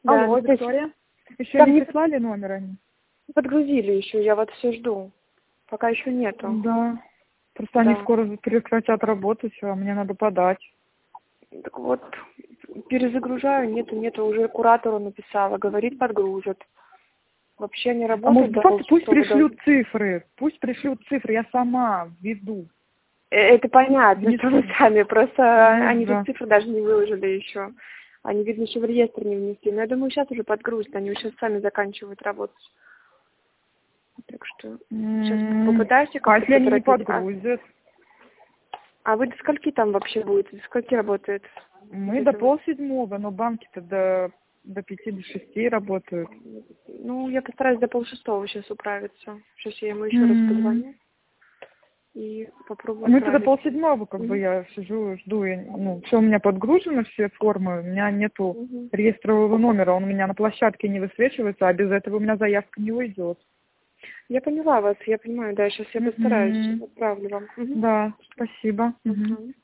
Да, Алло, здесь Виктория. Еще там не не прислали номер они? подгрузили еще, я вот все жду. Пока еще нету. Да. Просто они Да. скоро прекратят работать, а мне надо подать. Так вот, перезагружаю, нету, уже куратору написала, говорит, подгрузят. Вообще не А может работает до просто пусть полшестого. пришлют цифры, я сама введу. Это понятно, Внесу. что вы сами, просто Ну, они же да. цифры даже не выложили еще. Они, видно, еще в реестр не внесли. Но я думаю, сейчас уже подгрузят, они сейчас сами заканчивают работать. Так что сейчас попытаюсь А как-то если они не поторопить. подгрузят? А вы до скольки там вообще будете? До скольки работает? Мы до 6:30, но банки-то до 5, до 6 работают. Ну, я постараюсь до 5:30 сейчас управиться. Сейчас я ему еще раз позвоню и попробую Мы-то до справиться. 6:30, как бы я сижу, жду. Все у меня подгружено, все формы. У меня нету реестрового номера, он у меня на площадке не высвечивается, а без этого у меня заявка не уйдет. Я поняла вас, я понимаю, да, сейчас я постараюсь, отправлю вам. Да, спасибо.